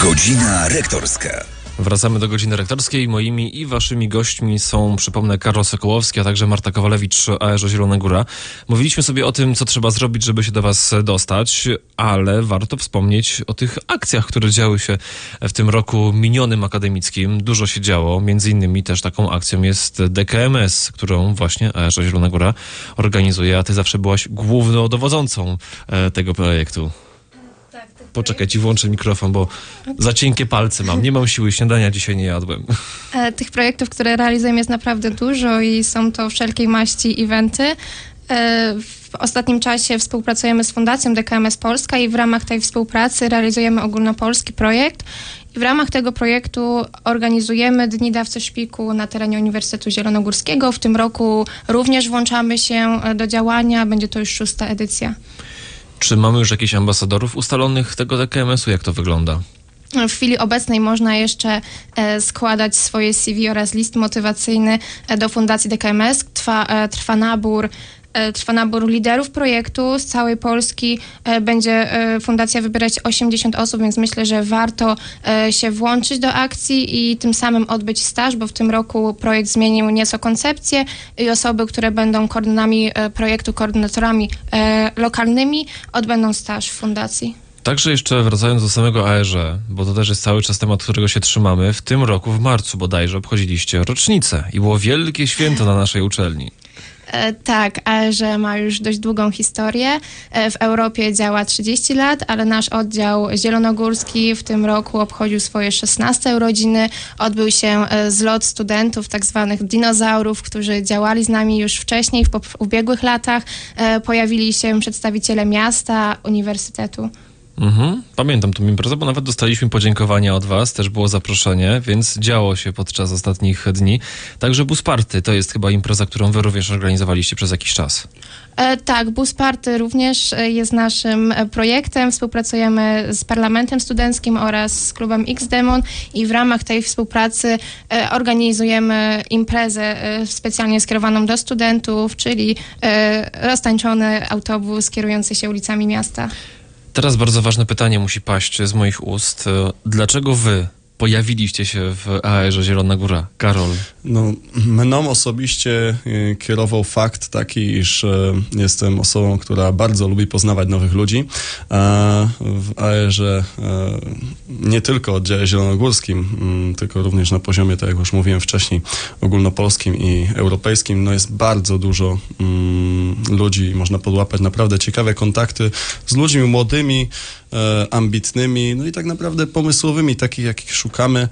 Godzina rektorska. Wracamy do godziny rektorskiej. Moimi i waszymi gośćmi są, przypomnę, Karol Sokołowski, a także Marta Kowalewicz, ARZ Zielona Góra. Mówiliśmy sobie o tym, co trzeba zrobić, żeby się do was dostać, ale warto wspomnieć o tych akcjach, które działy się w tym roku minionym akademickim. Dużo się działo, między innymi też taką akcją jest DKMS, którą właśnie ARZ Zielona Góra organizuje, a ty zawsze byłaś głównodowodzącą tego projektu. Poczekaj, ci włączę mikrofon, bo za cienkie palce mam. Nie mam siły, śniadania dzisiaj nie jadłem. Tych projektów, które realizujemy, jest naprawdę dużo i są to wszelkiej maści eventy. W ostatnim czasie współpracujemy z Fundacją DKMS Polska i w ramach tej współpracy realizujemy ogólnopolski projekt. I w ramach tego projektu organizujemy Dni Dawcy Szpiku na terenie Uniwersytetu Zielonogórskiego. W tym roku również włączamy się do działania. Będzie to już 6. edycja. Czy mamy już jakichś ambasadorów ustalonych tego DKMS-u? Jak to wygląda? W chwili obecnej można jeszcze składać swoje CV oraz list motywacyjny do Fundacji DKMS. Trwa nabór liderów projektu z całej Polski. Będzie fundacja wybierać 80 osób, więc myślę, że warto się włączyć do akcji i tym samym odbyć staż, bo w tym roku projekt zmienił nieco koncepcję i osoby, które będą koordynami projektu, koordynatorami lokalnymi, odbędą staż w fundacji. Także jeszcze wracając do samego ARZ, bo to też jest cały czas temat, którego się trzymamy. W tym roku, w marcu bodajże, obchodziliście rocznicę i było wielkie święto na naszej uczelni. Tak, ARZ ma już dość długą historię. W Europie działa 30 lat, ale nasz oddział zielonogórski w tym roku obchodził swoje 16 urodziny. Odbył się zlot studentów, tak zwanych dinozaurów, którzy działali z nami już wcześniej, w ubiegłych latach. Pojawili się przedstawiciele miasta, uniwersytetu. Pamiętam tą imprezę, bo nawet dostaliśmy podziękowania od was, też było zaproszenie, więc działo się podczas ostatnich dni. Także Bus Party to jest chyba impreza, którą wy również organizowaliście przez jakiś czas. Tak, Bus Party również jest naszym projektem. Współpracujemy z Parlamentem Studenckim oraz z klubem X-Demon i w ramach tej współpracy organizujemy imprezę specjalnie skierowaną do studentów, czyli roztańczony autobus kierujący się ulicami miasta. Teraz bardzo ważne pytanie musi paść z moich ust. Dlaczego wy pojawiliście się w ARZ Zielona Góra? Karol. Mną osobiście kierował fakt taki, iż jestem osobą, która bardzo lubi poznawać nowych ludzi. W ARZ nie tylko oddziale zielonogórskim, tylko również na poziomie, tak jak już mówiłem wcześniej, ogólnopolskim i europejskim, jest bardzo dużo ludzi i można podłapać naprawdę ciekawe kontakty z ludźmi młodymi, ambitnymi, i tak naprawdę pomysłowymi, takich jakich szukamy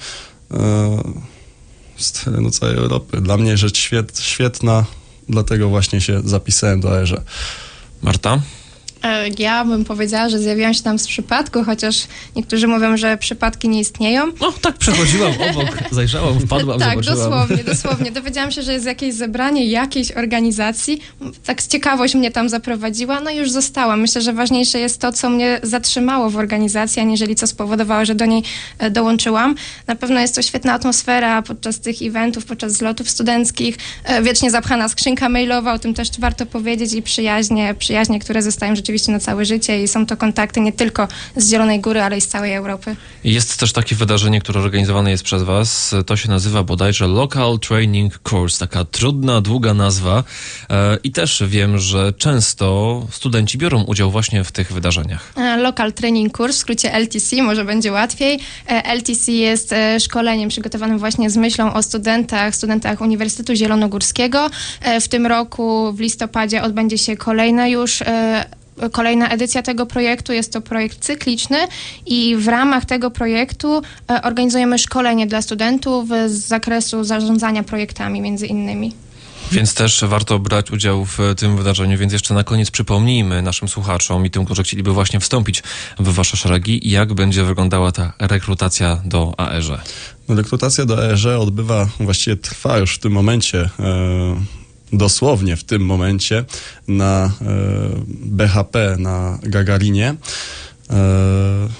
z terenu całej Europy. Dla mnie rzecz świetna, dlatego właśnie się zapisałem do ARZ. Marta? Ja bym powiedziała, że zjawiłam się tam z przypadku, chociaż niektórzy mówią, że przypadki nie istnieją. Tak przechodziłam obok, zajrzałam, wpadłam, zobaczyłam. Dosłownie. Dowiedziałam się, że jest jakieś zebranie jakiejś organizacji. Tak ciekawość mnie tam zaprowadziła, i już zostałam. Myślę, że ważniejsze jest to, co mnie zatrzymało w organizacji, aniżeli co spowodowało, że do niej dołączyłam. Na pewno jest to świetna atmosfera podczas tych eventów, podczas zlotów studenckich. Wiecznie zapchana skrzynka mailowa, o tym też warto powiedzieć, i przyjaźnie, które zostają rzeczywiście na całe życie i są to kontakty nie tylko z Zielonej Góry, ale i z całej Europy. Jest też takie wydarzenie, które organizowane jest przez was. To się nazywa bodajże Local Training Course. Taka trudna, długa nazwa. I też wiem, że często studenci biorą udział właśnie w tych wydarzeniach. Local Training Course, w skrócie LTC, może będzie łatwiej. LTC jest szkoleniem przygotowanym właśnie z myślą o studentach Uniwersytetu Zielonogórskiego. W tym roku w listopadzie odbędzie się kolejna edycja tego projektu. Jest to projekt cykliczny i w ramach tego projektu organizujemy szkolenie dla studentów z zakresu zarządzania projektami między innymi. Więc też warto brać udział w tym wydarzeniu, więc jeszcze na koniec przypomnijmy naszym słuchaczom i tym, którzy chcieliby właśnie wstąpić w wasze szeregi, jak będzie wyglądała ta rekrutacja do ARZ. Rekrutacja do ARZ właściwie trwa już w tym momencie, dosłownie w tym momencie na BHP, na Gagarinie.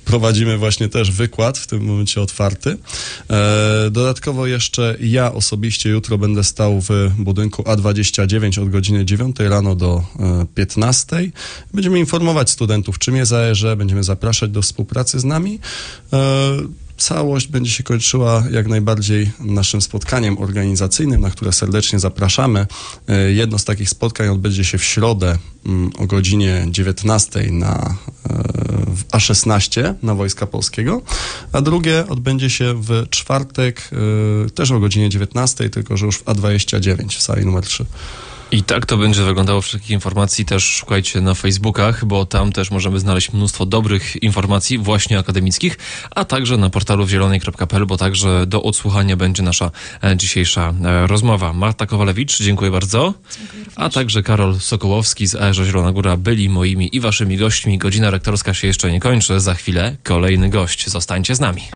prowadzimy właśnie też wykład, w tym momencie otwarty. Dodatkowo jeszcze ja osobiście jutro będę stał w budynku A29 od godziny 9 rano do 15. Będziemy informować studentów, czym jest AEŻ, będziemy zapraszać do współpracy z nami. Całość będzie się kończyła jak najbardziej naszym spotkaniem organizacyjnym, na które serdecznie zapraszamy. Jedno z takich spotkań odbędzie się w środę o godzinie 19 w A16 na Wojska Polskiego, a drugie odbędzie się w czwartek też o godzinie 19, tylko że już w A29 w sali numer 3. I tak to będzie wyglądało. Wszelkich informacji też szukajcie na Facebookach, bo tam też możemy znaleźć mnóstwo dobrych informacji, właśnie akademickich, a także na portalu zielonej.pl, bo także do odsłuchania będzie nasza dzisiejsza rozmowa. Marta Kowalewicz, dziękuję bardzo. Dziękuję również. A także Karol Sokołowski z AEŻ Zielona Góra byli moimi i waszymi gośćmi. Godzina rektorska się jeszcze nie kończy. Za chwilę kolejny gość. Zostańcie z nami.